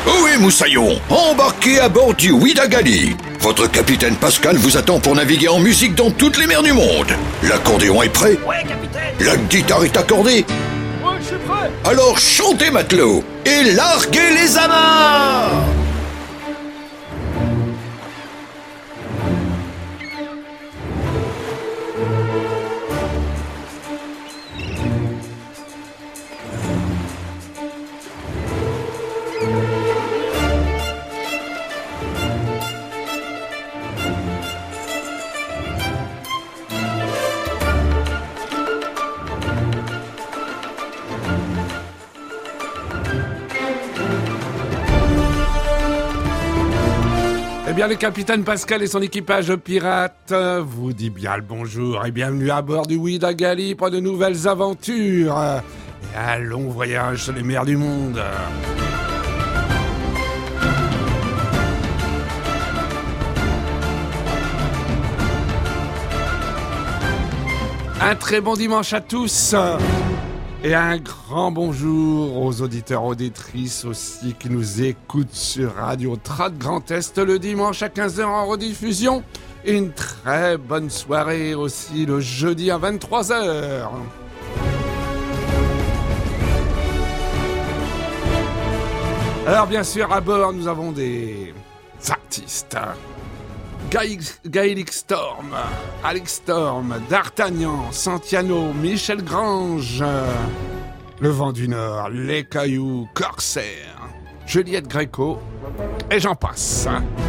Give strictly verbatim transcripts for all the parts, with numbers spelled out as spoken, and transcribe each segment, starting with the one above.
Ohé Moussaillon, embarquez à bord du Ouidagali. Votre capitaine Pascal vous attend pour naviguer en musique dans toutes les mers du monde. L'accordéon est prêt? Ouais, capitaine. La guitare est accordée? Ouais, je suis prêt. Alors chantez matelot et larguez les amarres. Eh bien, le capitaine Pascal et son équipage pirate vous dit bien le bonjour et bienvenue à bord du Ouidagali pour de nouvelles aventures. Et un long voyage sur les mers du monde. Un très bon dimanche à tous. Et un grand bonjour aux auditeurs, auditrices aussi qui nous écoutent sur Radio Trad Grand Est le dimanche à quinze heures en rediffusion. Et une très bonne soirée aussi le jeudi à vingt-trois heures. Alors bien sûr à bord nous avons des artistes. Gaï- Gaëlic Storm, Alex Storm, D'Artagnan, Santiano, Michel Grange, Le Vent du Nord, Les Cailloux, Corsair, Juliette Gréco, et j'en passe.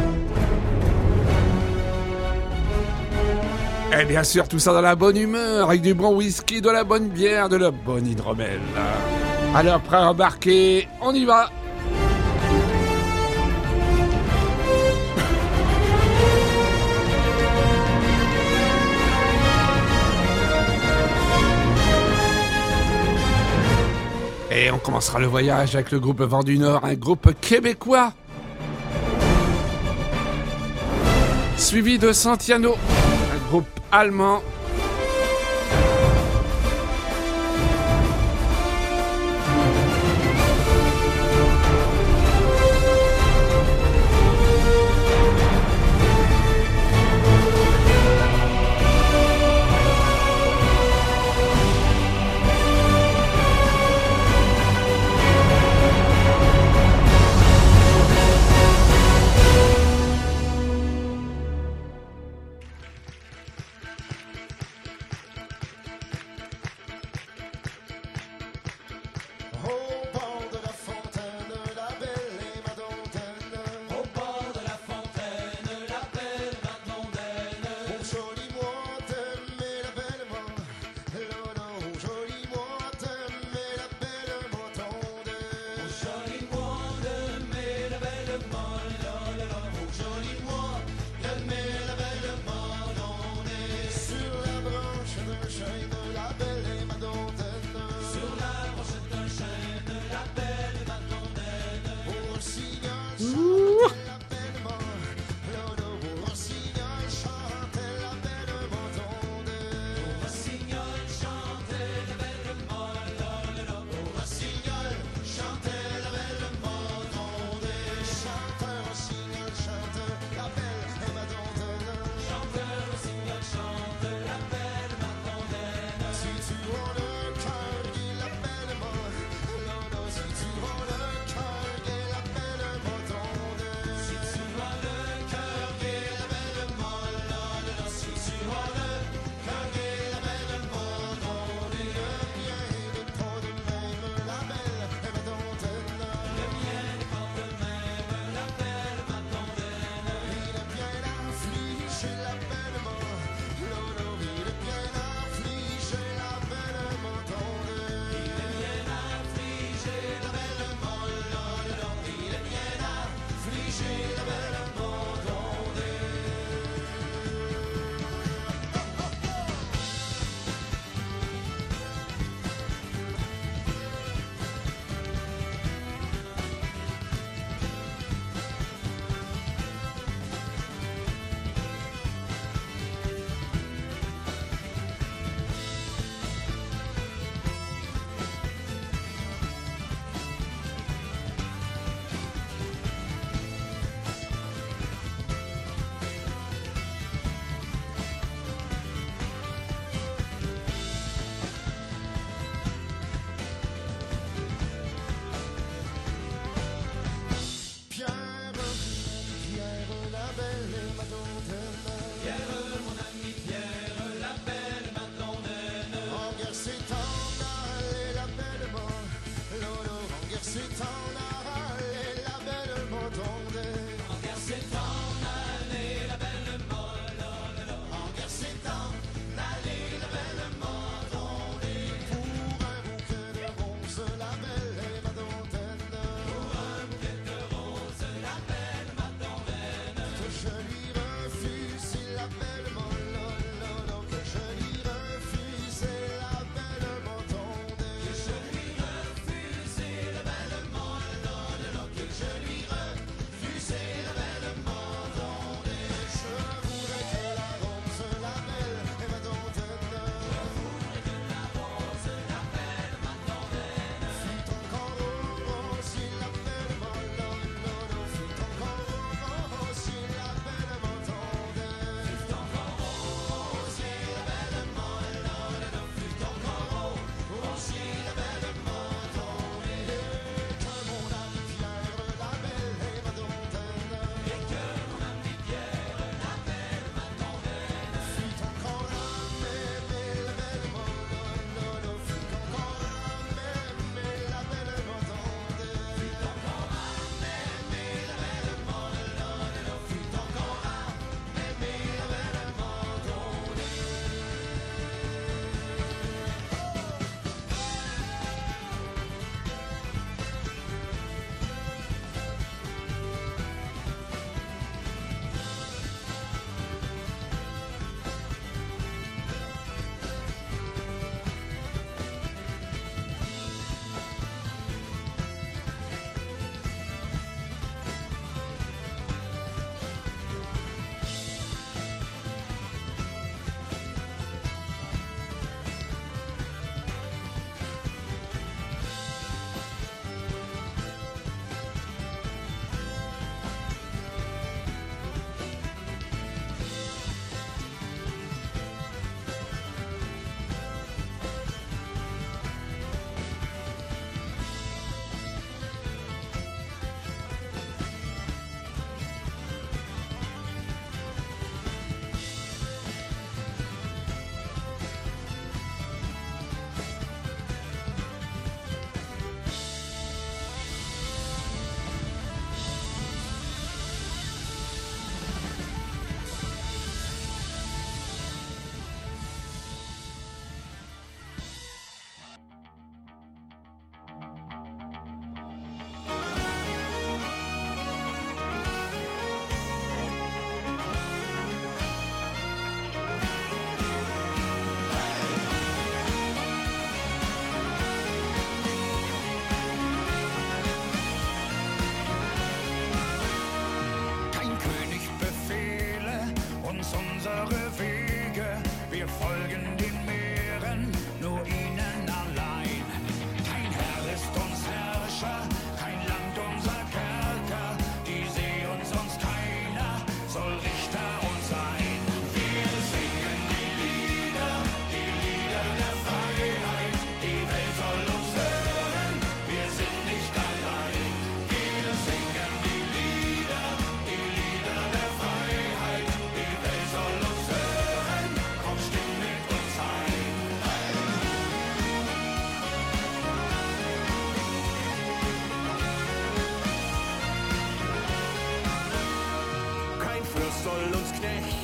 Et bien sûr, tout ça dans la bonne humeur, avec du bon whisky, de la bonne bière, de la bonne hydromel. Alors, prêt à embarquer, on y va! Et on commencera le voyage avec le groupe Vent du Nord, un groupe québécois. Suivi de Santiano, un groupe allemand.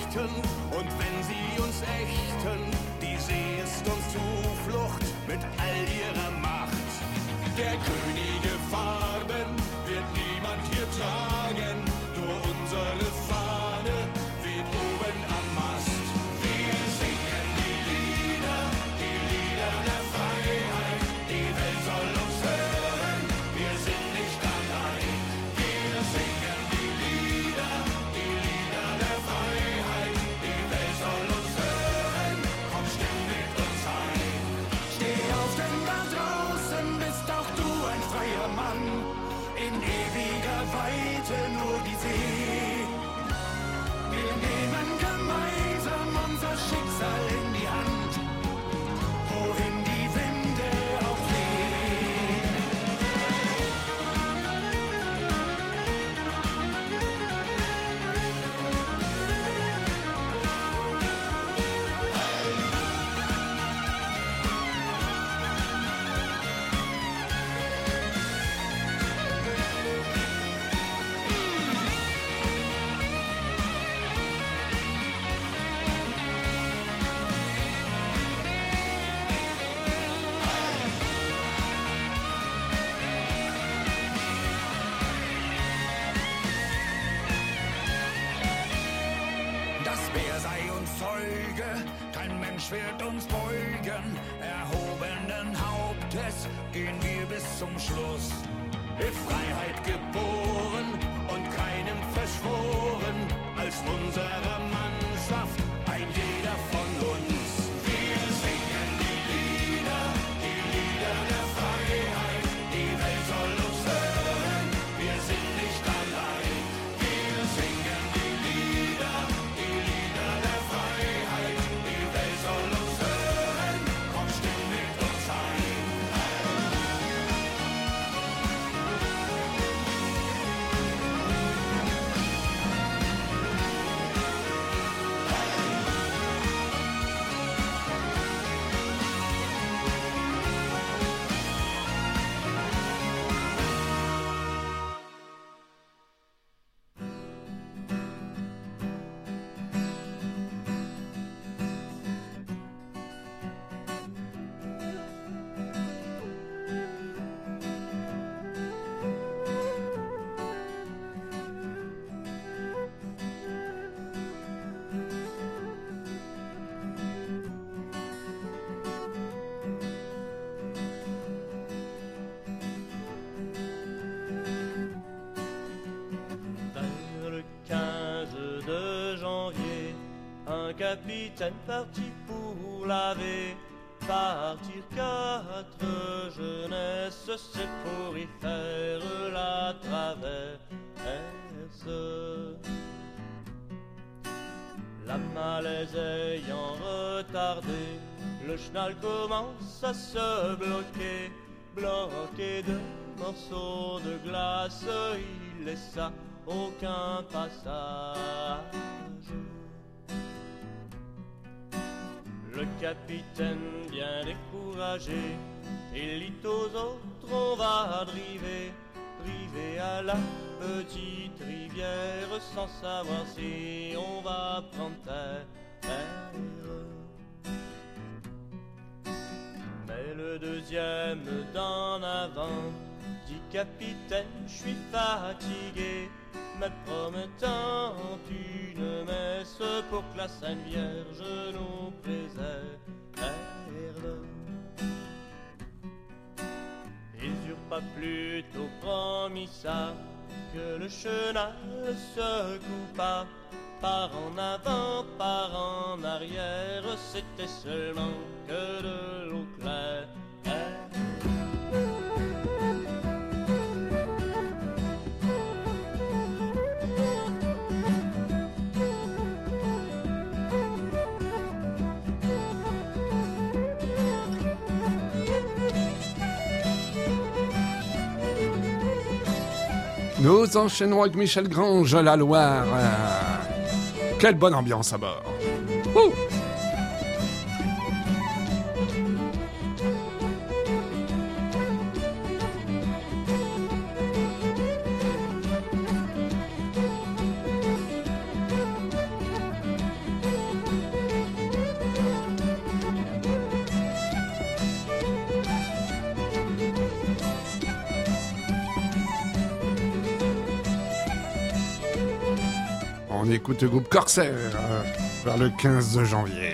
richten. Und wenn sie uns ächten, die See ist uns Zuflucht mit all ihrer Macht. Der Könige Farben wird niemand hier tragen, nur unsere Fahne weht oben am Mast. Wir singen die Lieder, die Lieder der Freiheit, die Welt soll uns hören, wir sind nicht allein. Wir singen die Lieder, die Lieder der Freiheit, die Welt soll uns hören, komm, stimm mit uns ein. Steh auf, denn da draußen bist auch du ein freier Mann, in ewiger Weite nur die See. Wir nehmen gemeinsam unser Schicksal in die Hand, wohin die Winde auch wehen. Das Meer sei uns Zeuge, kein Mensch wird uns beugen. Erhobenen Hauptes gehen wir bis zum Schluss. In Freiheit geboren und keinem verschworen, als unsere Mannschaft ein jeder von uns. Wir singen die Lieder, die Lieder der Freiheit, die Welt soll uns hören, wir sind nicht allein. Wir singen die Lieder, die Lieder der Freiheit, die Welt soll uns hören, komm, stimm mit uns ein. Le quinze de janvier, un capitaine parti pour laver. Partir quatre jeunesses, c'est pour y faire la traverse. La malaise ayant retardé, le chenal commence à se bloquer. Bloqué de morceaux de glace, il laissa aucun passage. Le capitaine bien découragé, il dit aux autres on va driver, driver à la petite rivière sans savoir si on va prendre terre. Mais le deuxième d'en avant dit capitaine, je suis fatigué, me promettant une messe pour que la Sainte Vierge nous préserve. Ils eurent pas plus tôt promis ça que le chenal se coupa. Par en avant, par en arrière, c'était seulement que de l'eau claire. Nous enchaînons avec Michel Grange, la Loire. Euh, quelle bonne ambiance à bord. Ouh. On écoute le groupe Corsair euh, vers le quinze janvier.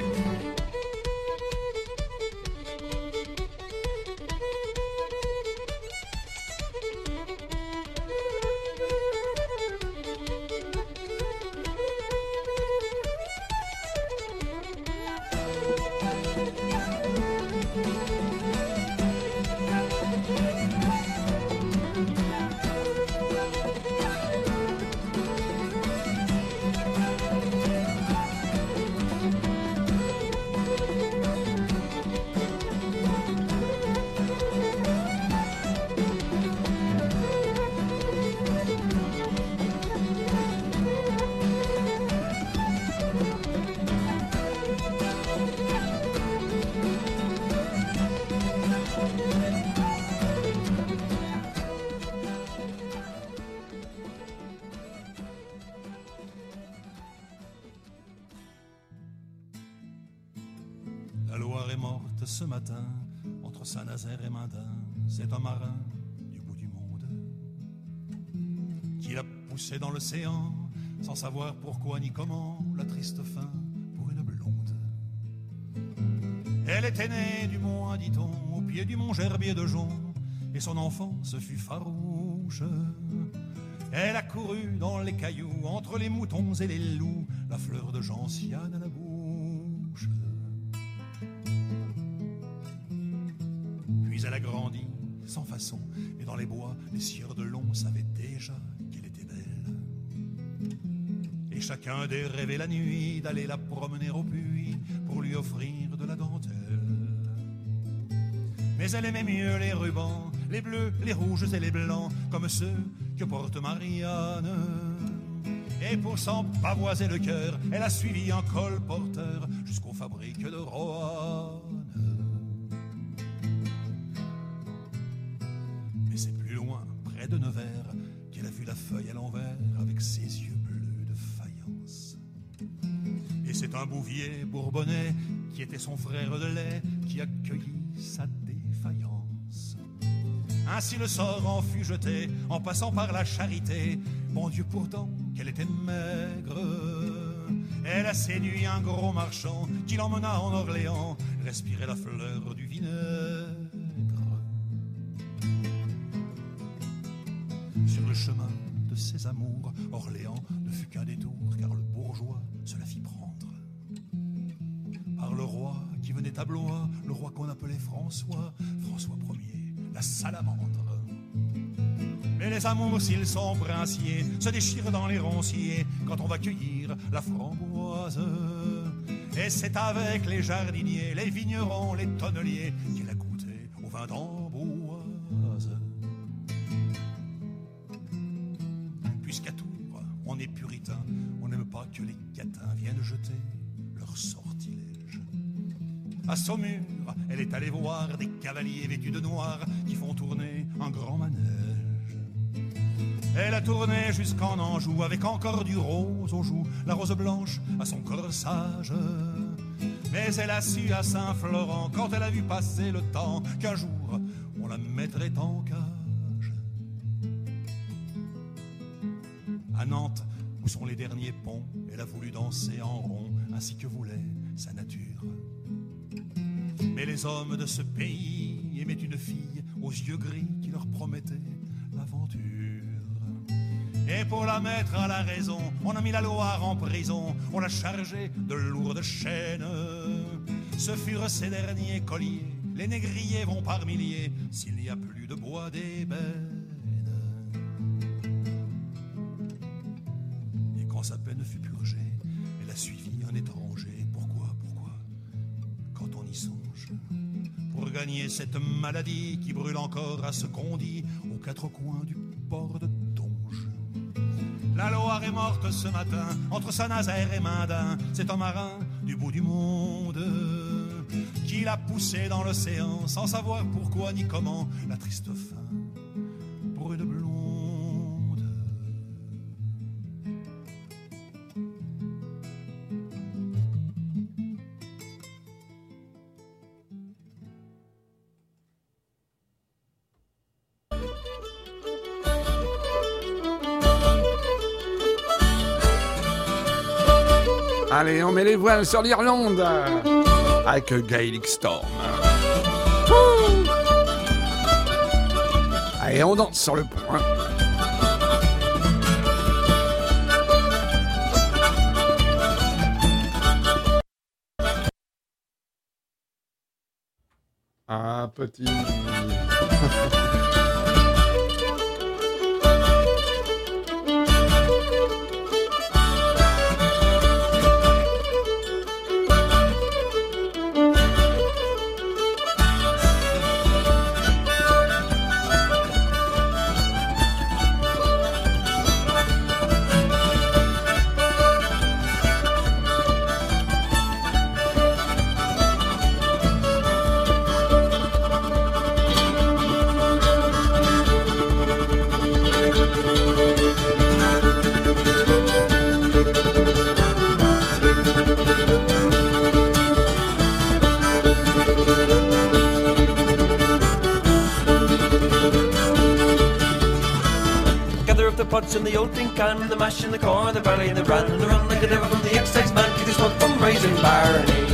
La Loire est morte ce matin, entre Saint-Nazaire et Mindin. C'est un marin du bout du monde qui l'a poussé dans l'océan, sans savoir pourquoi ni comment, la triste fin pour une blonde. Elle était née du mont Inditon, au pied du mont Gerbier de Jonc, et son enfance fut farouche. Elle a couru dans les cailloux, entre les moutons et les loups, la fleur de gentiane à la bouche. Puis elle a grandi sans façon, et dans les bois, les sieurs de Long savaient déjà qu'elle était belle. Et chacun des rêvait la nuit d'aller la promener au puits pour lui offrir de la dentelle. Mais elle aimait mieux les rubans, les bleus, les rouges et les blancs, comme ceux que porte Marianne. Et pour s'en pavoiser le cœur, elle a suivi un colporteur jusqu'aux fabriques de Roanne. Mais c'est plus loin, près de Nevers, qu'elle a vu la feuille à l'envers avec ses yeux bleus de faïence. Et c'est un bouvier bourbonnais qui était son frère de lait qui a cueilli sa défaillance. Ainsi le sort en fut jeté en passant par la charité. Mon Dieu, pourtant qu'elle était maigre, elle a séduit un gros marchand qui l'emmena en Orléans respirer la fleur du vinaigre. Sur le chemin de ses amours, Orléans ne fut qu'un détour, car le bourgeois se la fit prendre par le roi qui venait à Blois, le roi qu'on appelait François, François Ier, la salamandre. Mais les amours, s'ils sont princiers, se déchirent dans les ronciers quand on va cueillir la framboise. Et c'est avec les jardiniers, les vignerons, les tonneliers qu'il a goûté au vin d'Amboise. Puisqu'à Tours, on est puritain, on n'aime pas que les gâtins viennent jeter leur sortilège. À Saumur, elle est allée voir des cavaliers vêtus de noir qui font tourner un grand manège. Elle a tourné jusqu'en Anjou avec encore du rose aux joues, la rose blanche à son corsage. Mais elle a su à Saint-Florent, quand elle a vu passer le temps, qu'un jour on la mettrait en cage. À Nantes, où sont les derniers ponts, elle a voulu danser en rond, ainsi que voulait sa nature. Mais les hommes de ce pays aimaient une fille aux yeux gris qui leur promettait l'aventure. Et pour la mettre à la raison, on a mis la Loire en prison, on l'a chargée de lourdes chaînes. Ce furent ces derniers colliers, les négriers vont par milliers, s'il n'y a plus de bois d'ébène. Et quand sa peine fut purgée, elle a suivi un étranger. Pourquoi, pourquoi, quand on y songe? Pour gagner cette maladie qui brûle encore à ce qu'on dit aux quatre coins du port de Donge. La Loire est morte ce matin entre Saint-Nazaire et Mindin. C'est un marin du bout du monde qui l'a poussé dans l'océan sans savoir pourquoi ni comment. La triste fin pour une blonde. Allez, on met les voiles sur l'Irlande avec Gaelic Storm. Allez, on danse sur le pont. Hein. Ah, petit. In the old tin can, the mash in the corn, the barley and the bran, and the run like a devil from the excise man, keep the smoke from raisin barley.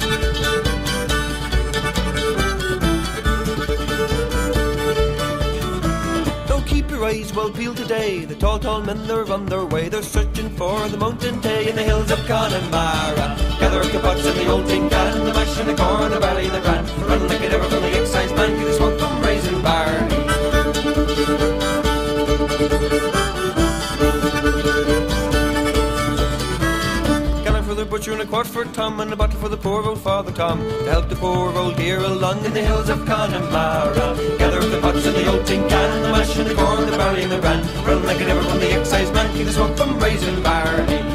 Don't keep your eyes well peeled today, the tall, tall men, they're on their way, they're searching for the mountain day in the hills of Connemara. Gather up the pots in the old tin can, the mash in the corn, the barley and the bran, run like a devil from the excise man, keep the smoke from raisin barley. Butcher and a quart for Tom and a bottle for the poor old Father Tom to help the poor old dear along in the hills of Connemara. Gather up the pots in the old tin can, the mash and the corn, the barley and the bran, run like a devil from the excise man, keep the smoke from raisin barley.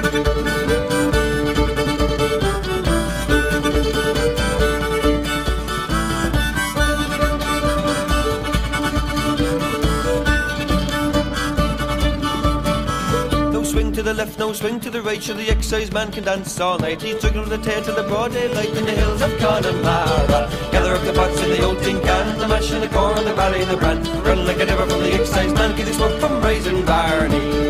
To the left, no swing to the right, sure the excise man can dance all night. He's juggling the tail till the broad daylight in the hills of Connemara. Gather up the pots in the old tin can, the mash and the corn, the barley and the bran, run like a devil from the excise man, keep the smoke from raisin barley.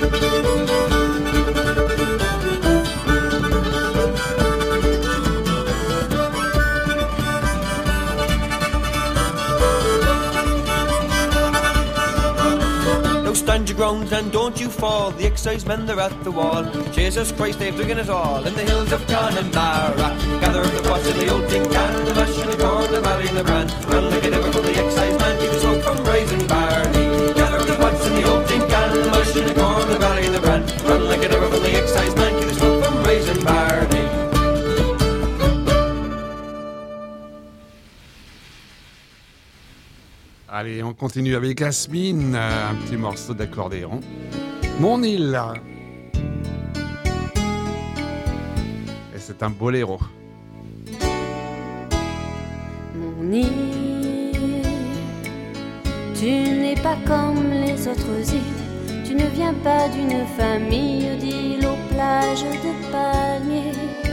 Stand your ground and don't you fall, the excise men they're at the wall. Jesus Christ, they've taken it all in the hills of Connemara. Gather up the pots in the old tin can, the mash and the corn, the barley and the bran, run like a devil from the excise man, keep the smoke from raisin barley. Gather up the pots in the old tin can, the mash and the corn, the barley and the bran, run like a devil from the excise man, keep the smoke from raisin barley. Allez, on continue avec Asmine, un petit morceau d'accordéon. Mon île. Et c'est un boléro. Mon île, tu n'es pas comme les autres îles. Tu ne viens pas d'une famille d'îles aux plages de palmiers.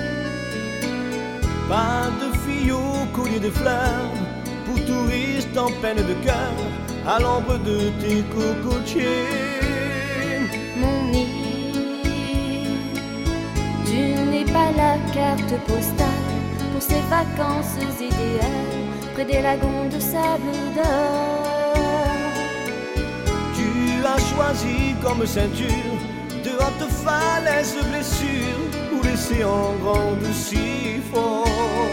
Pas de filles au collier de fleurs, pour touristes en peine de cœur, à l'ombre de tes cocotiers. Mon île, tu n'es pas la carte postale pour ces vacances idéales près des lagons de sable d'or. Tu as choisi comme ceinture de hautes falaises blessures où l'océan gronde si fort.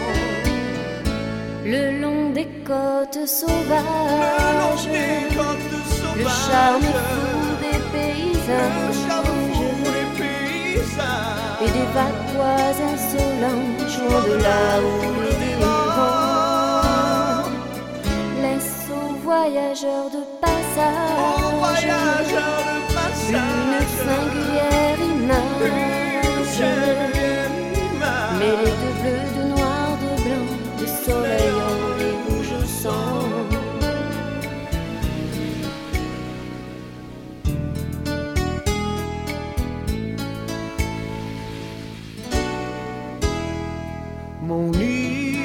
Le long des côtes sauvages, le, côtes sauvages, le charme fou des paysages, paysages et des vagues insolentes loin de là où les vents laissent aux voyageurs de passage, aux voyageurs de passage une singulière image, mêlée de bleu, de noir, de blanc, de soleil en les rouges sang. Mon île,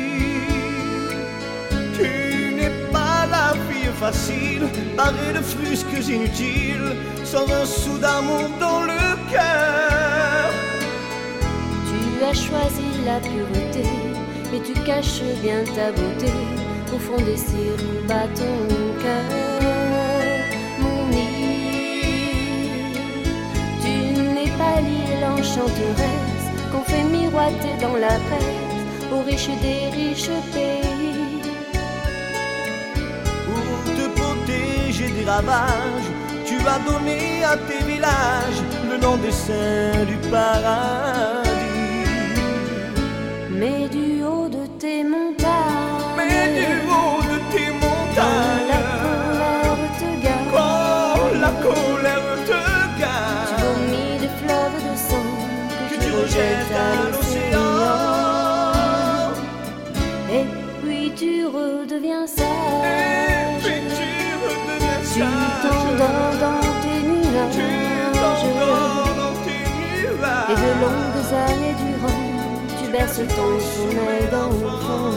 tu n'es pas la fille facile, parée de frusques inutiles, sans un sou d'amour dans le cœur. choisi la pureté, et tu caches bien ta beauté au fond des cires où bat ton cœur. Mon île, tu n'es pas l'île enchanteresse qu'on fait miroiter dans la presse aux riches des riches pays. Pour te protéger des ravages, tu as donné à tes villages le nom des saints du paradis. Mais du haut de tes montagnes, Mais du haut de tes montagnes, la colère te gagne, quand la colère te gagne, tu vomis des fleuves de sang que tu rejettes à l'océan. Et puis tu redeviens Et sage, puis tu redeviens tu sage, t'endors dans tes tu nuages, t'endors dans tes nuages, et de longues années durant, tu berces ton sommeil d'enfant.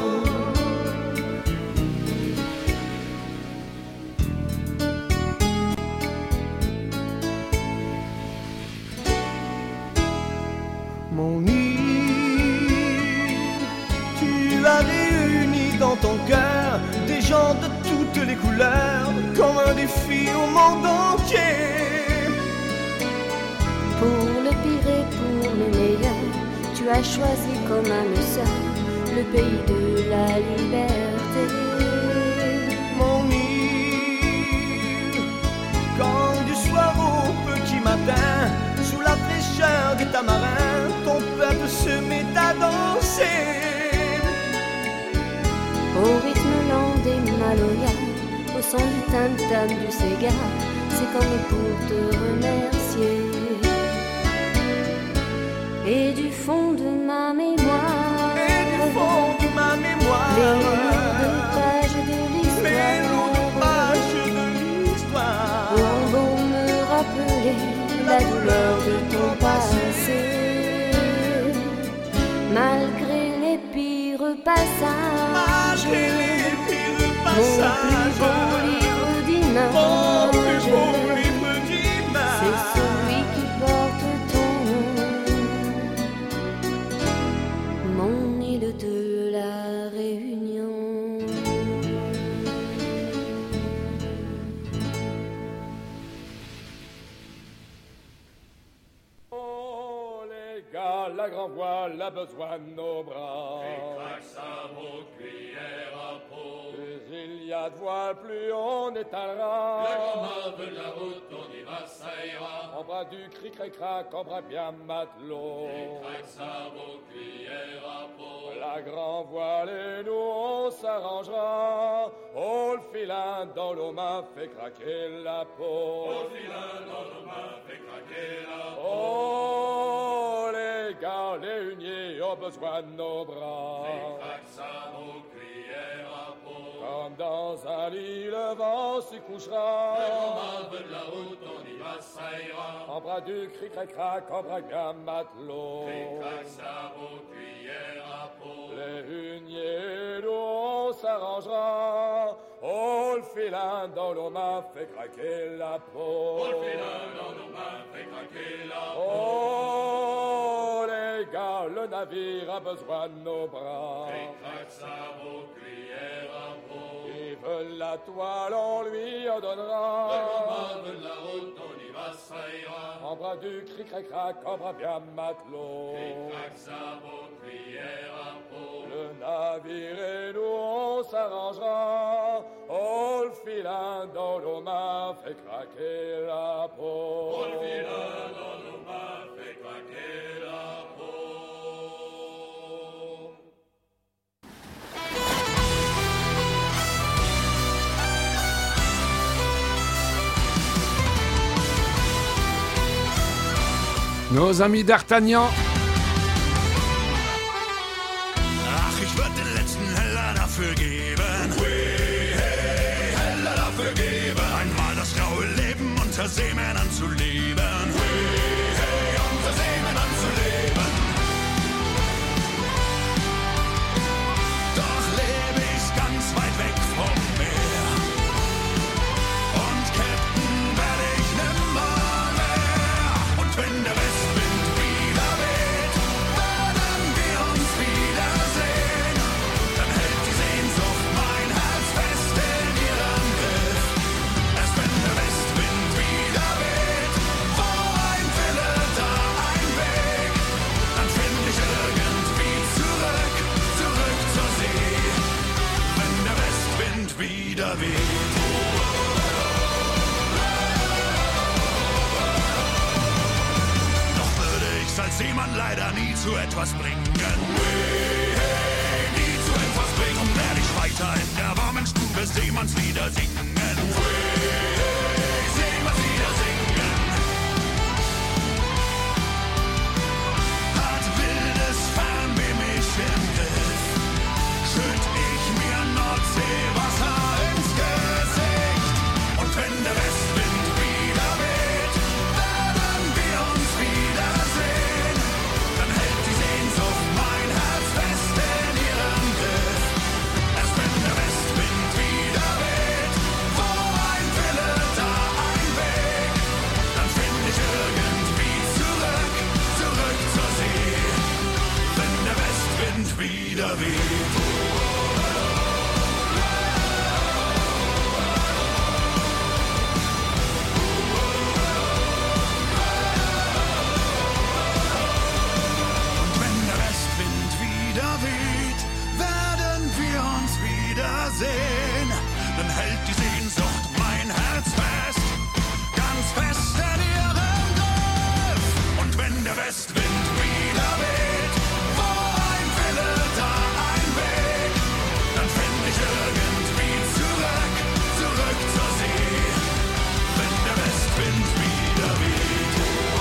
Mon île, tu as réuni dans ton cœur des gens de toutes les couleurs, comme un défi au monde entier. Pour le pire et pour le meilleur, tu as choisi comme âme sœur le pays de la liberté. Mon île, quand du soir au petit matin, sous la fraîcheur des tamarins, ton peuple se met à danser. Au rythme lent des maloyas, au son du tam-tam du Sega, c'est comme pour te remercier. Et du fond de ma mémoire, Et du fond de ma mémoire, les lourdes pages de les l'histoire lourdes pages de l'histoire auront beau me rappeler la douleur de ton passé. Malgré les pires passages, malgré les pires mon plus passages, beau livre mon d'images, plus beau livre c'est d'images, celui qui porte ton nom. Mon île de la Réunion. Oh les gars, la grand voile a besoin de nos bras. Plus il y a de voile, plus on étalera. La grand-mère de la route, on y va, ça ira. On bras du cric cric crac, on bras bien matelot. Crac, sabot, cuillère à peau. La grand voile et nous on s'arrangera. Oh le filin dans l'eau main fait craquer la peau. Au filin dans nos mains, fait craquer la peau. Oh les gars, les huniers ont besoin de nos bras. Crac, sabot, cuillère à peau. Comme dans un lit, le vent s'y couchera. La grand-mère de la route, on y va, ça ira. En bras du cric cric crac, en bras bien matelot. Crac, sabot, cuillère à peau. Les huniers, nous on s'arrangera. Oh le filin dans l'eau main fait craquer la peau. Au filin dans nos mains, fait craquer la peau. Oh les gars, le navire a besoin de nos bras. Crac, sabot, cuillère à peau. Ils veulent la toile, on lui en donnera. La grand-mère de la route, on y va, ça ira. En bras du cric cric crac, en bras bien matelot. Crac, sabot, cuillère à peau. Le navire et nous on s'arrangera. Oh le filin dans l'eau main fait craquer la peau. Au filin dans nos mains, fait craquer la peau. Nos amis d'Artagnan. Ach, ich würde den letzten Heller dafür geben. Hey, hey, Heller dafür geben. Einmal das graue Leben unter Seemännern zu leben. Hey, hey, unter Seemännern zu leben. Doch lebe ich ganz weit weg vom Meer. Und Captain werde ich nimmer mehr. Und wenn der Westwind wieder weht, werden wir kann leider nie zu etwas bringen. Nie zu etwas bringen, werde ich weiter in der warmen Stube Seemannslieder singen. Seemannslieder singen. Hat wildes Fernweh mich im Griff, schütt ich mir Nordseewasser ins Gesicht. Und wenn der Westwind wieder weht, werden wir uns wiedersehen. Dann hält die Sehnsucht mein Herz fest in ihrem Griff. Erst wenn der Westwind wieder weht, wo ein Wille, da ein Weg, dann find ich irgendwie zurück, zurück zur See. Wenn der Westwind wieder weht. Sehen, dann hält die Sehnsucht mein Herz fest, ganz fest in ihrem Griff. Und wenn der Westwind wieder weht, wo ein Wille, da ein Weg, dann find ich irgendwie zurück, zurück zur See. Wenn der Westwind wieder weht.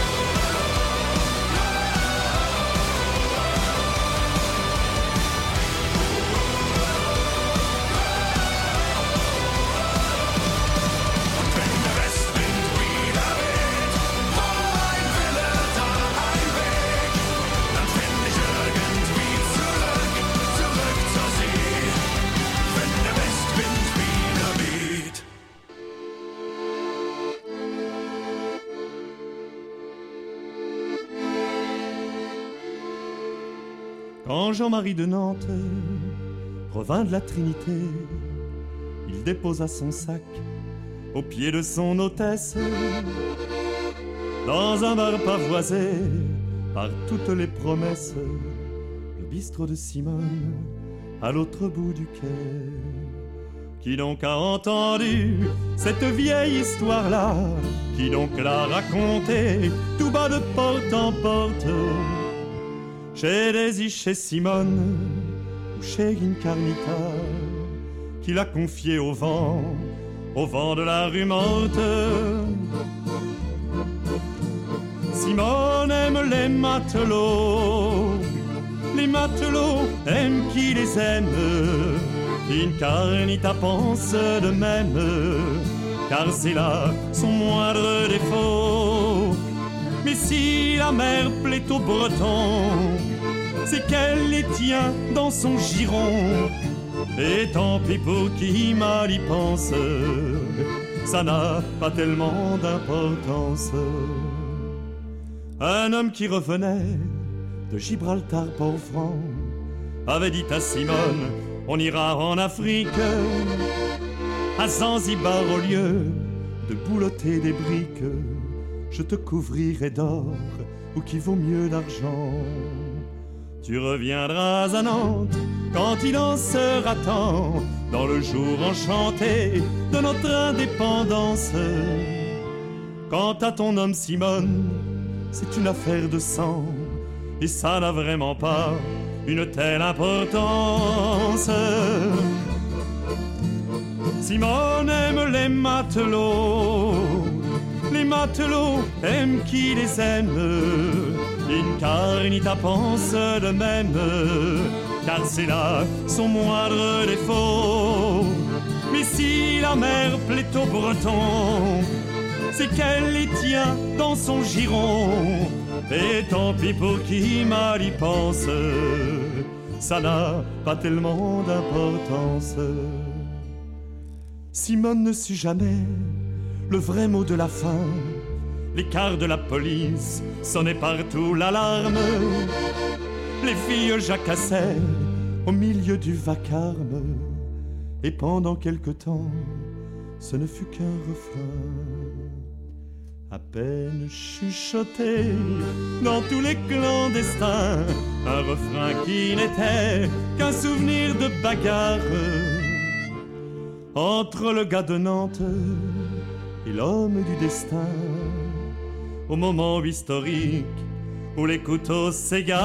Quand Jean-Marie de Nantes revint de la Trinité, il déposa son sac au pied de son hôtesse, dans un bar pavoisé par toutes les promesses, le bistrot de Simone à l'autre bout du quai. Qui donc a entendu cette vieille histoire-là? Qui donc l'a racontée tout bas de porte en porte? Chez Daisy, chez Simone ou chez Incarnita, qui l'a confié au vent, au vent de la rue morte. Simone aime les matelots, les matelots aiment qui les aime. Incarnita pense de même, car c'est là son moindre défaut. Mais si la mer plaît aux Bretons, c'est qu'elle les tient dans son giron. Et tant pis pour qui mal y pense, ça n'a pas tellement d'importance. Un homme qui revenait de Gibraltar Port-Franc avait dit à Simone: on ira en Afrique, à Zanzibar, au lieu de boulotter des briques. Je te couvrirai d'or, ou qui vaut mieux d'argent. Tu reviendras à Nantes quand il en sera temps, dans le jour enchanté de notre indépendance. Quant à ton homme Simone, c'est une affaire de sang, et ça n'a vraiment pas une telle importance. Simone aime les matelots, les matelots aiment qui les aime. Incarnita pense de même, car c'est là son moindre défaut. Mais si la mer plaît aux Bretons, c'est qu'elle les tient dans son giron. Et tant pis pour qui mal y pense, ça n'a pas tellement d'importance. Simone ne sut jamais le vrai mot de la fin. Les quarts de la police sonnaient partout l'alarme. Les filles jacassaient au milieu du vacarme. Et pendant quelque temps, ce ne fut qu'un refrain à peine chuchoté dans tous les clandestins. Un refrain qui n'était qu'un souvenir de bagarre entre le gars de Nantes et l'homme du destin. Au moment historique où les couteaux s'égarent.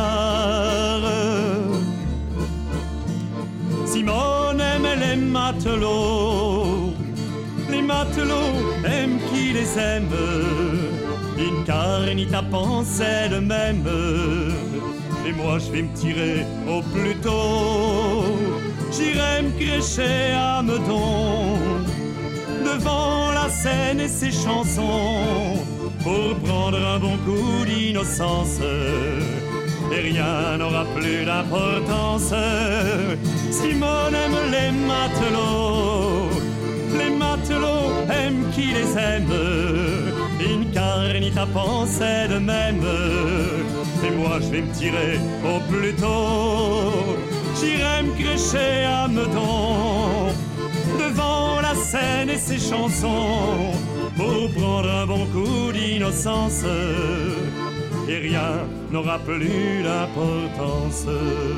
Simone aime les matelots, les matelots aiment qui les aime. Incarnita pensait le même. Et moi je vais me tirer au plus tôt. J'irai me crécher à Meudon, devant la scène et ses chansons, pour prendre un bon coup d'innocence. Et rien n'aura plus d'importance. Simone aime les matelots, les matelots aiment qui les aime. Incarnita pensait de même. Et moi je vais me tirer au plus tôt. J'irai me crécher à Meudon, devant la scène et ses chansons, pour prendre un bon coup d'innocence. Et rien n'aura plus d'importance.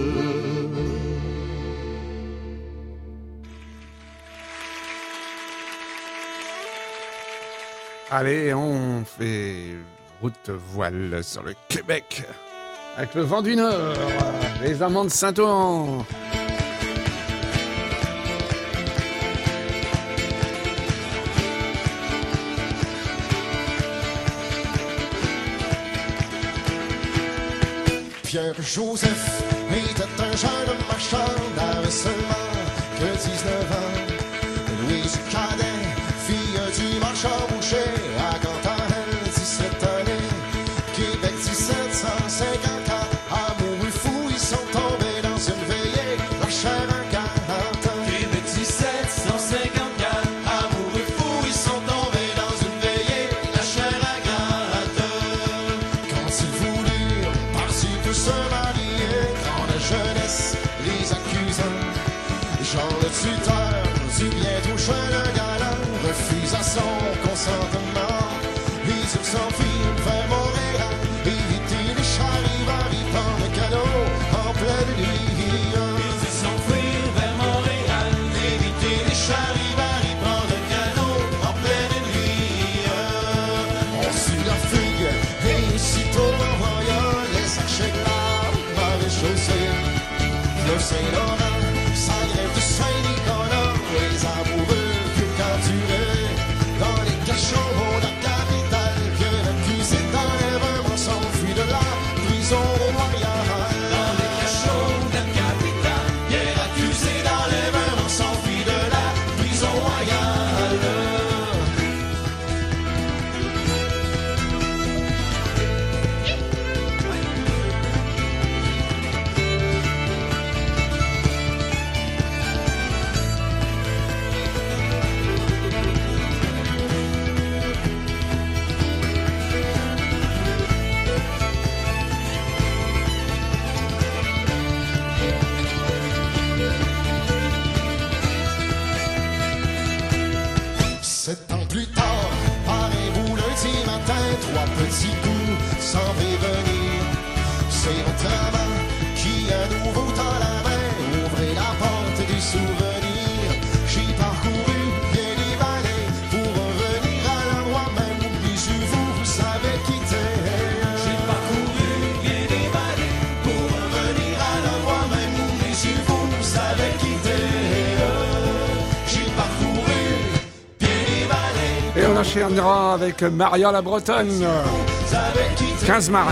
Allez, on fait route voile sur le Québec avec le vent du Nord, les amants de Saint-Ouen. Pierre-Joseph était un jeune marchand, n'avait seulement que dix-neuf ans. Louise Cadet, fille du marchand boucher, à Cantarelle, dix-sept années. Québec dix-sept cent cinquante-quatre, amoureux fous, ils sont tombés dans une veillée, la chair à quarante. Québec dix-sept cent cinquante-quatre, amoureux fous, ils sont tombés dans une veillée, la chair à quarante. Quand ils voulurent par-ci tout se marier, quand la jeunesse les accusant, Jean le tuteur du bientôt jeune galant refusa son consentement. Ils eurent s'enfuir vers Montréal, éviter les charivaris, prendre le canot en pleine nuit. Ils eurent s'enfuir vers Montréal, éviter les charivaris, prendre le canot en pleine nuit. On sut la fugue et aussitôt envoya les archers de l'arme mauvais chaussée. Le Saint-Laurent, sa grève de Saint-Nicolas, les amoureux furent capturés dans les cachots de la capitale. Que l'accusé d'enlèvement s'enfuit de la prison royale. Dans les cachots de la capitale, hier accusé d'enlèvement s'enfuit de la prison royale. Sept ans plus tard, parez-vous lundi matin, trois petits coups sans prévenir. C'est votre amant qui à nouveau tend la main, ouvrez la porte des souvenirs. J'ai parcouru bien les vallées pour revenir à l'endroit même où Jésus vous, vous savez quitter. J'ai parcouru bien les vallées pour revenir à l'endroit même où Jésus vous, vous savez quitter. J'ai parcouru et on enchaînera avec Maria la Bretonne, quinze marins.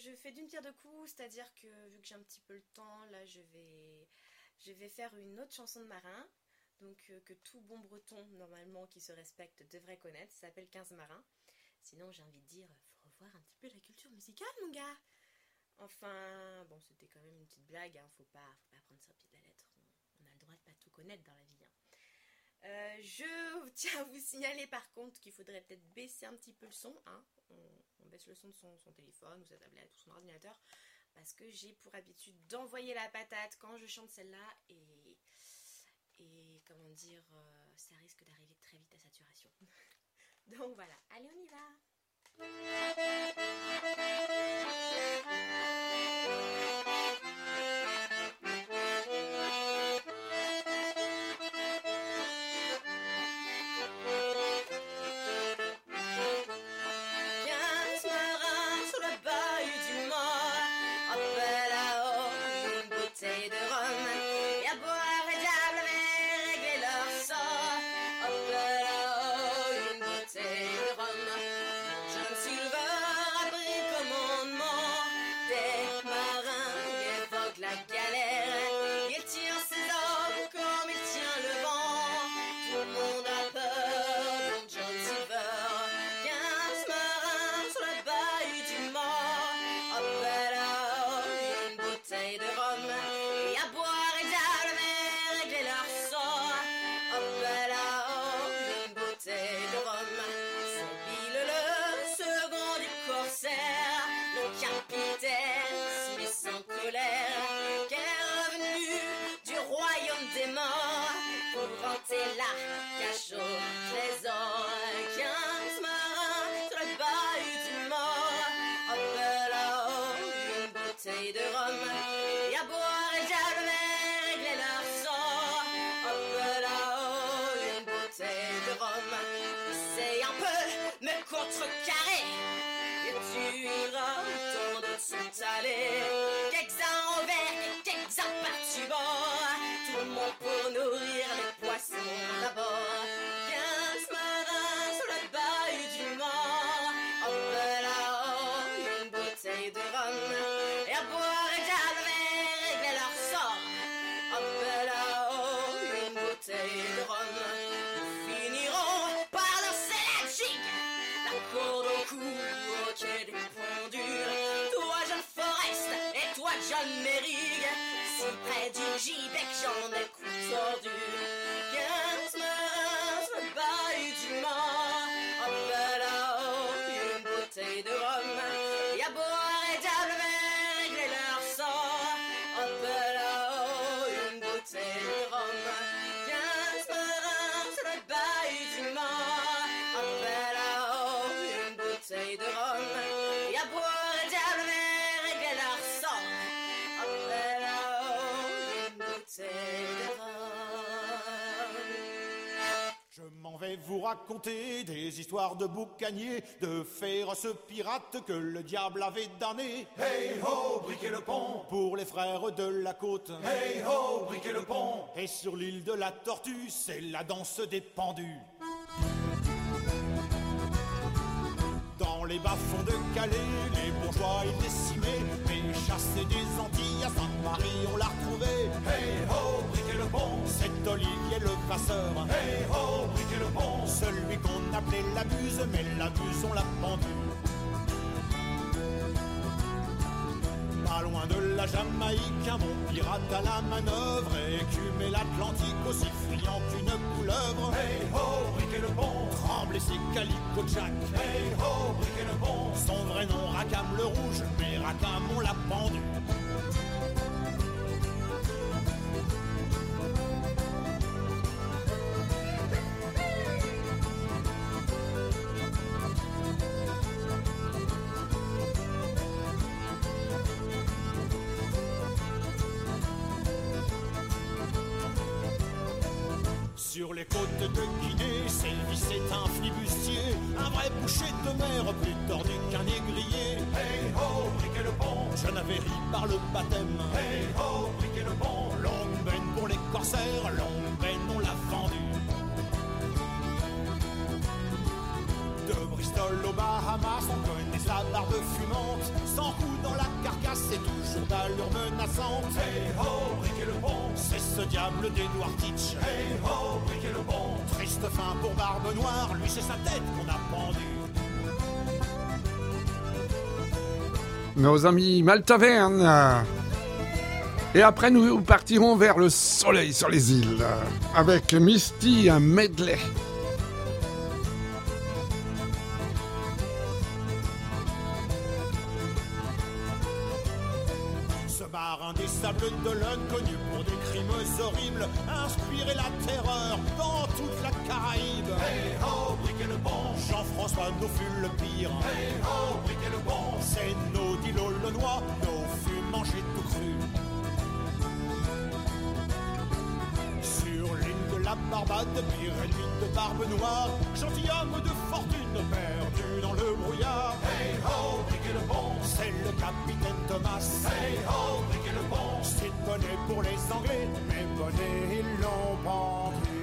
je fais d'une pierre deux coups, c'est-à-dire que vu que j'ai un petit peu le temps, là je vais, je vais faire une autre chanson de marin, donc euh, que tout bon breton normalement qui se respecte devrait connaître, ça s'appelle quinze marins. Sinon j'ai envie de dire, faut revoir un petit peu la culture musicale mon gars. Enfin, bon c'était quand même une petite blague, hein, faut pas, faut pas prendre ça au pied de la lettre, on, on a le droit de pas tout connaître dans la vie. Hein. Euh, je tiens à vous signaler par contre qu'il faudrait peut-être baisser un petit peu le son, hein. On, on baisse le son de son, son téléphone ou sa tablette ou son ordinateur parce que j'ai pour habitude d'envoyer la patate quand je chante celle-là et, et comment dire, euh, ça risque d'arriver très vite à saturation. Donc voilà, allez on y va. La cache au trésor, quinze marins sur le bahut du mort. Hop là-haut, une bouteille de rhum, et à boire et jamais régler leur sort. Hop là-haut, une bouteille de rhum, essaye un peu me contrecarrer, et tu iras ton dos sont allés. Quelques-uns envers et quelques-uns par-dessus bord, tout le monde pour nourrir les poissons d'abord. Quinze marins sur le bahut du mort. Hop là-haut, une bouteille de rhum, et à boire et jamais régler leur sort. Hop là-haut, une bouteille de rhum, nous finirons par lancer la gigue, la corde au cou, au quai des Pendures. Toi John Forrest et toi John Merrick, si près du gibet que j'en ai le cou tordu. Quinze marins sur le bahut du mort. Hop là-haut, une bouteille de rhum, et à boire et jamais régler leur sort. Hop là-haut, une bouteille de rhum. Quinze marins sur le bahut du mort. Hop là-haut, une bouteille de rhum, et à boire et jamais régler leur sort. Hop là-haut, une bouteille de rhum. Je m'en vais vous raconter des histoires de boucaniers, de féroces pirates que le diable avait damnés. Hey ho, briquez le pont pour les frères de la côte. Hey ho, briquez le pont. Et sur l'île de la Tortue, c'est la danse des pendus. Dans les bas-fonds de Calais, les bourgeois y décimaient, mais chassés des Antilles à Sainte-Marie, on l'a retrouvé. Hey ho, briquez le pont. C'est Olivier le passeur. Hey ho, briquez le pont. Celui qu'on appelait la Buse, mais la Buse on l'a pendu. Pas loin de la Jamaïque, un bon pirate à la manœuvre, écumait l'Atlantique aussi friand qu'une couleuvre. Hey ho, briquez le pont. Tremblait ses calicots Jack. Hey ho, briquez le pont. Son vrai nom Rackham le Rouge, mais Rackham on l'a pendu. Sur les côtes de Guinée, Selvis est un flibustier, un vrai boucher de mer, plus tordu qu'un négrier. Hey ho, briquez le pont. Je n'avais ri par le baptême. Hey ho, briquez le pont. Longue benne pour les corsaires, longue benne on l'a vendu. De Bristol bagnole aux Bahamas, on connaît sa barbe fumante, sans coup dans la carcasse et toujours d'allure menaçante. Hey ho, briquet le bon, c'est ce diable d'Edouard Teach. Hey ho, briquet le bon, triste fin pour Barbe Noire, lui c'est sa tête qu'on a pendue. Nos amis Maltaverne. Et après, nous partirons vers le soleil sur les îles, avec Misty, un medley. Ce marin des sables d'Olonne, connu pour des crimes horribles, inspiré la terreur dans toute la Caraïbe. Hey ho, briquet le bon, Jean-François nous fut le pire. Hey ho, briquet le bon, c'est nos d'îlots le noix, nos fut mangés tout cru. Sur l'île de la Barbade, pire ennemi de Barbe Noire, gentilhomme de fortune perdu dans le brouillard. Hey ho, briquet le bon, c'est le capitaine Thomas. Hey ho, briquet le bon, c'est bonnet pour les Anglais, mais bonnet ils l'ont pendu.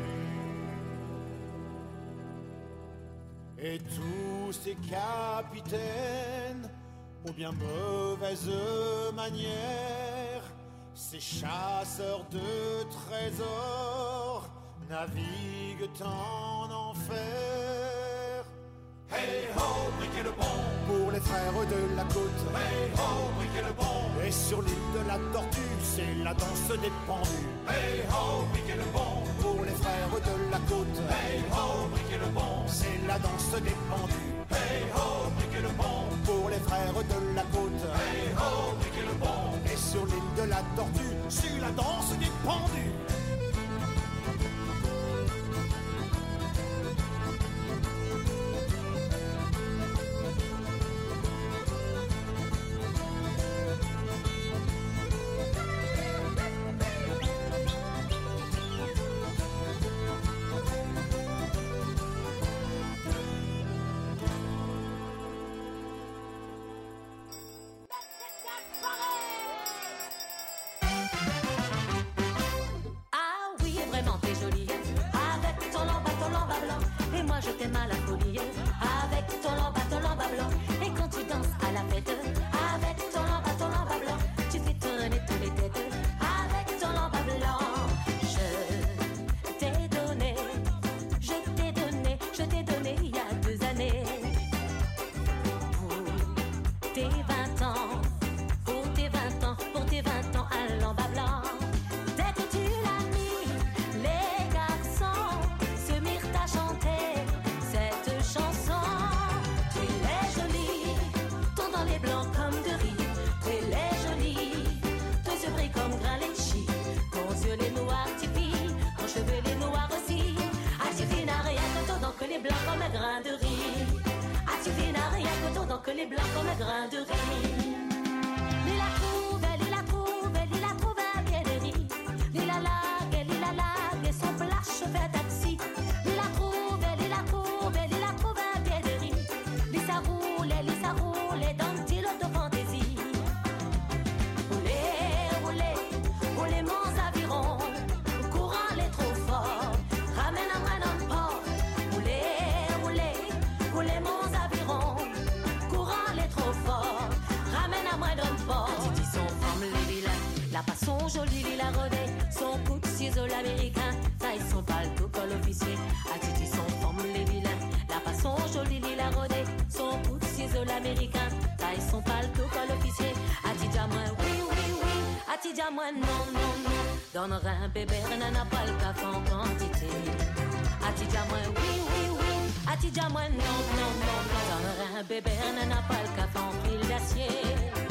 Et tous ces capitaines, aux bien mauvaises manières, ces chasseurs de trésors, naviguent en enfer. Hey ho, briquet le bon, pour les frères de la côte. Hey ho, briquet le bon, et sur l'île de la Tortue, c'est la danse des pendus. Hey ho, briquet le bon, pour les frères de la côte. Hey ho, briquet le bon, c'est la danse des pendus. Hey ho, briquet le bon, pour les frères de la côte. Hey ho, briquet le bon, et sur l'île de la Tortue, c'est la danse des pendus. Je t'aime à la folie, avec ton lamba, ton lamba blanc. Et quand tu danses à la fête, avec ton lamba, ton lamba blanc, tu fais tourner tous les têtes, avec ton lamba blanc. Je t'ai donné, je t'ai donné, je t'ai donné il y a deux années. Pour tes vingt ans, pour tes vingt ans, pour tes vingt ans à lamba blanc. Dès que tu l'as mis, les garçons se mirent à chanter. Chanson, tu es jolie, ton dans les blancs comme de riz, tu es jolie, ton yeux brillent comme grain litchi, ton yeux les noirs tipi, ton cheveux les noirs aussi, ah tu fais n'a rien que ton dent que les blancs comme un grain de riz, ah tu fais n'a rien que ton dent que les blancs comme un grain de riz. Il la trouve, elle la trouve, elle la trouve à pied de riz, il la lague, elle la lague et son flash fait taxi, il la trouve, elle la trouve. Jolie, la rodée, son coup de ciseau l'américain, taille son palto col officier, à Titi son forme les vilains, la façon jolie, la rodée, son coup de ciseau l'américain, taille son palto col officier, à Titi à moi, oui, oui, oui, à Titi à moi, non, non, non, donnerai un bébé, n'a pas le café en quantité, à Titi à moi, oui, oui, oui, à Titi à moi, non, non, non, non, donnerai un bébé, n'a pas le café en fil d'acier.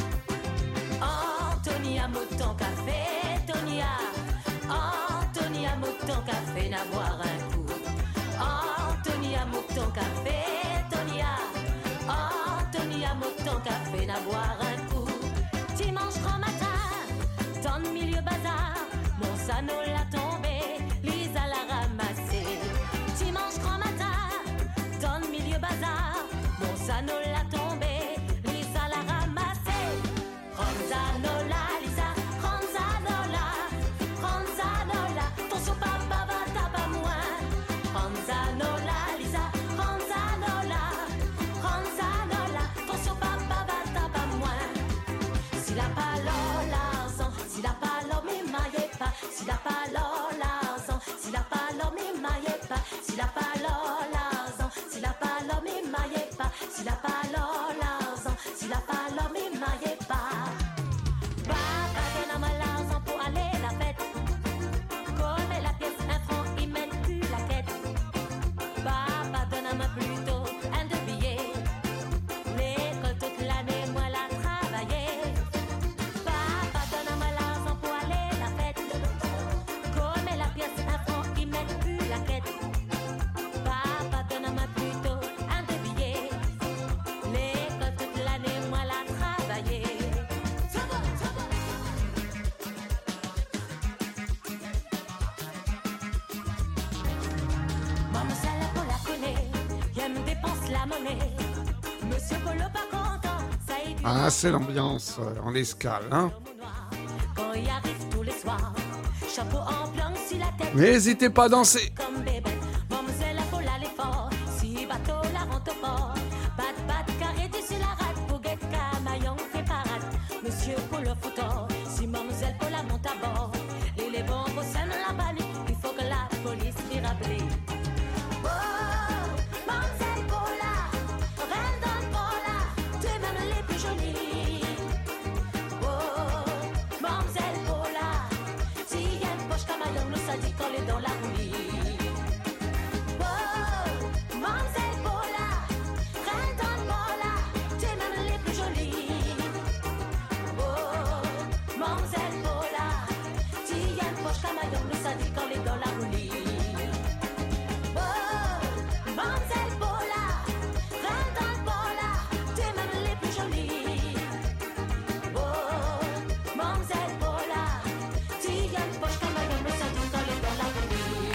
Antonia Mouton Café, Tonia, Antonia Mouton Café, n'a boire un coup. Antonia Mouton Café, Tonia, Antonia Mouton Café, n'a boire un coup. Dimanche grand matin, dans le milieu bazar, mon sano l'a tombé, Lisa l'a ramassé. Dimanche grand matin, dans le milieu bazar, mon sano l'a tombé. Ranzanola, Lisa, Ranzanola, Ranzanola, ton son papa va taper moins. Ranzanola, Lisa, Ranzanola, la monnaie. Monsieur Polo pas content, ça y est. Ah, c'est l'ambiance euh, en escale, hein. Quand il arrive tous les soirs, chapeau en blanc sur la tête. N'hésitez pas à danser. Comme bébé, mademoiselle a folle à l'effort. Si bateau la rentre fort, bat bat carré dessus la rate. Bouguette camaillon fait parade. Monsieur Polo foutor, si mademoiselle Paula monte à bord. Les les bons sèment la panique, il faut que la police m'y rappelle. Oh, mademoiselle Paula, reine dans Paula, tu es même les plus jolies. Oh, mademoiselle Paula, si y a une poche camaillon, nous ça dit qu'on est dans la roulie. Oh, mademoiselle Paula, reine dans Paula, tu es même les plus jolies. Oh, mademoiselle Paula, si y a une poche camaillon, nous ça dit qu'on est dans la roulie. Oh, mademoiselle Paula, reine dans Paula, tu es même les plus jolies. Oh, mademoiselle Paula, si y a une poche camaillon, nous ça dit qu'on est dans la roulie.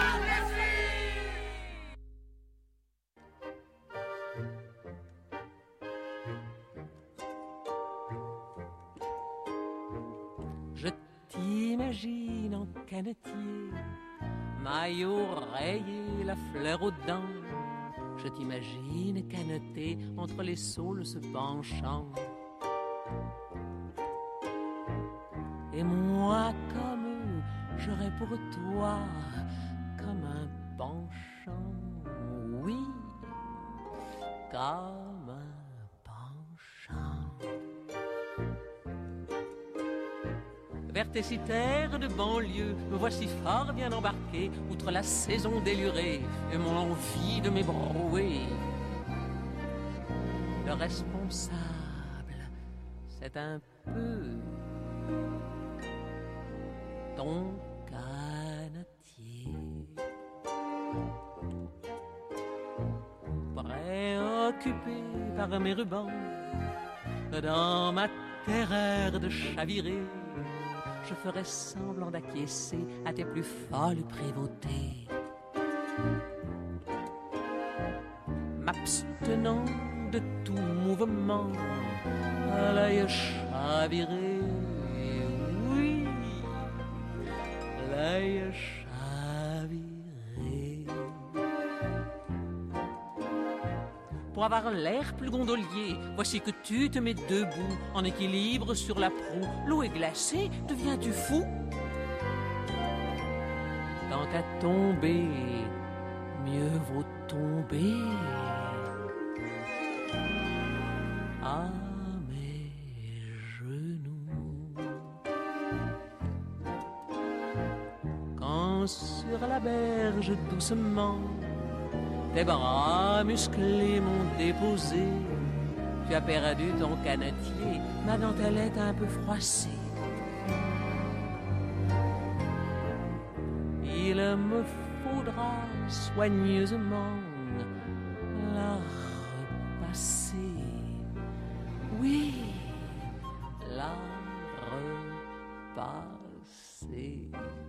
Je t'imagine en canetier, maillot rayé, la fleur aux dents. Je t'imagine caneté entre les saules se penchant. Et moi comme eux, j'aurais pour toi comme un penchant, oui, comme un penchant. Vers tes citerres de banlieue, me voici fort bien embarqué, outre la saison délurée et mon envie de m'ébrouer. Le responsable, c'est un peu ton canetier. Préoccupé par mes rubans, dans ma terreur de chavirer, je ferai semblant d'acquiescer à tes plus folles prévôtés. M'abstenant de tout mouvement, à l'œil chaviré, oui, l'œil chaviré. Pour avoir l'air plus gondolier, voici que tu te mets debout, en équilibre sur la proue. L'eau est glacée, deviens-tu fou? Tant qu'à tomber, mieux vaut tomber à mes genoux. Quand sur la berge doucement tes bras musclés m'ont déposé, tu as perdu ton canetier, ma dentelle est un peu froissée. Il me faudra soigneusement la repasser. Oui, la repasser.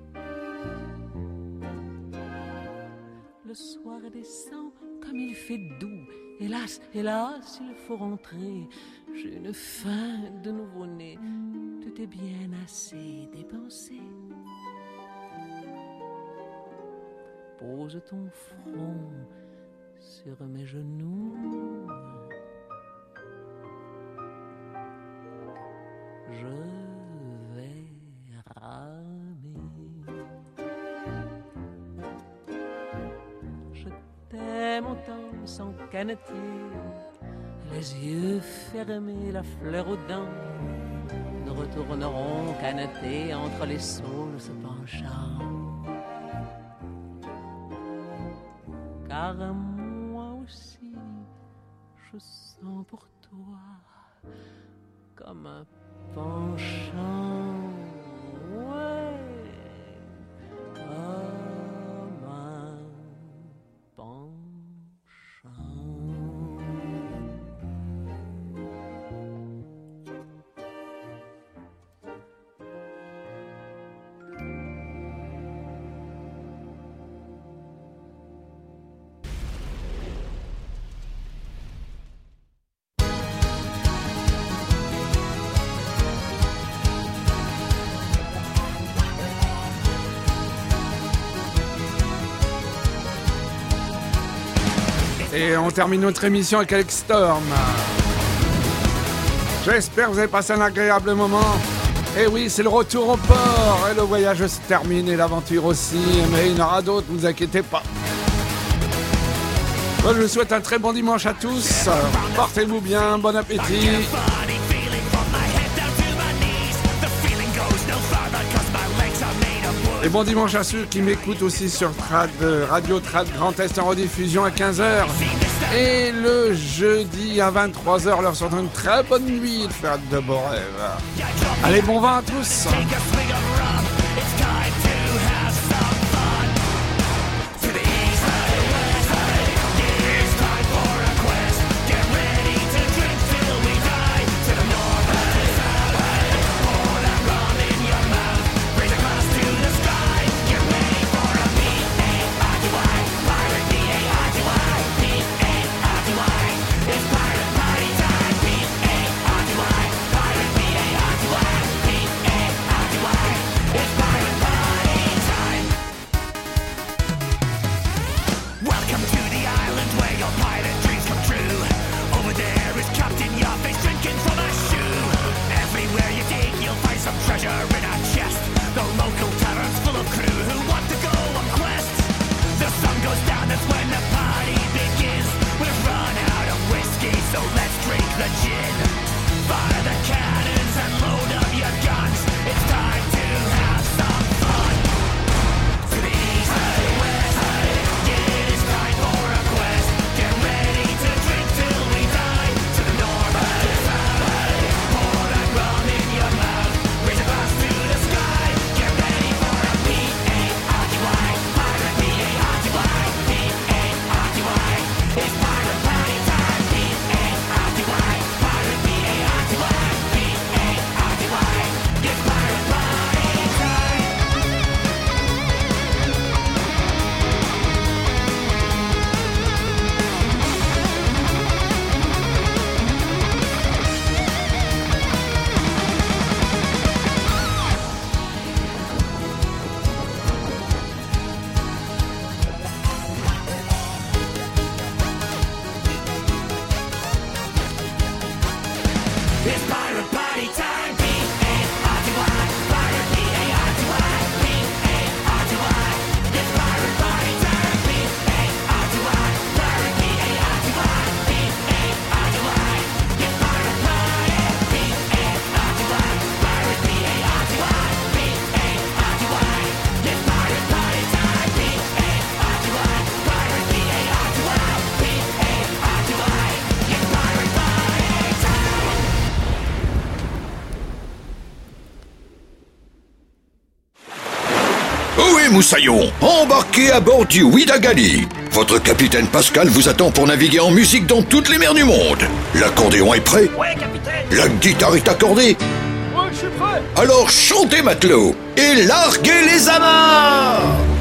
Le soir descend comme il fait doux. Hélas, hélas, il faut rentrer. J'ai une faim de nouveau-né. Tout est bien assez dépensé. Pose ton front sur mes genoux. Je vais ramer. Je t'aime autant sans canetier, les yeux fermés, la fleur aux dents. Nous retournerons canetés entre les saules se penchant. Car moi aussi, je sens pour toi comme un penchant, ouais, comme un penchant. Et on termine notre émission avec Alex Storm. J'espère que vous avez passé un agréable moment. Et oui, c'est le retour au port. Et le voyage se termine et l'aventure aussi. Mais il y en aura d'autres, ne vous inquiétez pas. Bon, je vous souhaite un très bon dimanche à tous. Portez-vous bien, bon appétit. Et bon dimanche à ceux qui m'écoutent aussi sur Trad, Radio Trad Grand Est en rediffusion à quinze heures. Et le jeudi à vingt-trois heures, leur souhaite une très bonne nuit, de faire de beaux rêves. Allez, bon vent à tous. Moussaillon, embarquez à bord du Ouidagali. Votre capitaine Pascal vous attend pour naviguer en musique dans toutes les mers du monde. L'accordéon est prêt? Ouais, capitaine. La guitare est accordée? Ouais, je suis prêt. Alors chantez, matelot, et larguez les amarres!